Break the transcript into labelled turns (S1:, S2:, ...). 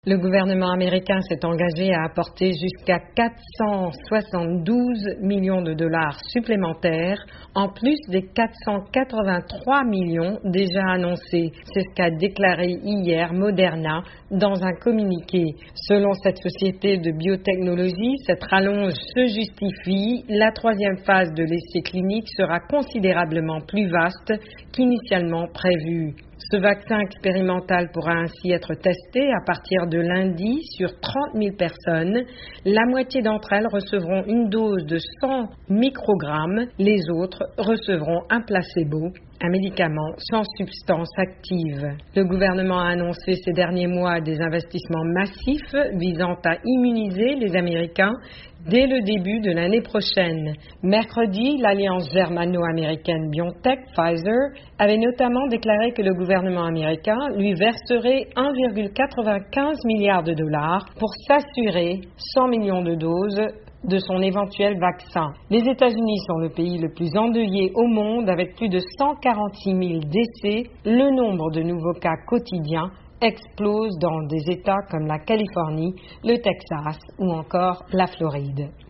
S1: Le gouvernement américain s'est engagé à apporter jusqu'à 472 millions de dollars supplémentaires, en plus des 483 millions déjà annoncés. C'est ce qu'a déclaré hier Moderna dans un communiqué. Selon cette société de biotechnologie, cette rallonge se justifie. La troisième phase de l'essai clinique sera considérablement plus vaste qu'initialement prévu. Ce vaccin expérimental pourra ainsi être testé à partir de lundi sur 30 000 personnes. La moitié d'entre elles recevront une dose de 100 microgrammes. Les autres recevront un placebo, un médicament sans substance active. Le gouvernement a annoncé ces derniers mois des investissements massifs visant à immuniser les Américains dès le début de l'année prochaine. Mercredi, l'alliance germano-américaine BioNTech Pfizer avait notamment déclaré que le gouvernement américain lui verserait 1,95 milliard de dollars pour s'assurer 100 millions de doses de son éventuel vaccin. Les États-Unis sont le pays le plus endeuillé au monde avec plus de 146 000 décès. Le nombre de nouveaux cas quotidiens explose dans des États comme la Californie, le Texas ou encore la Floride.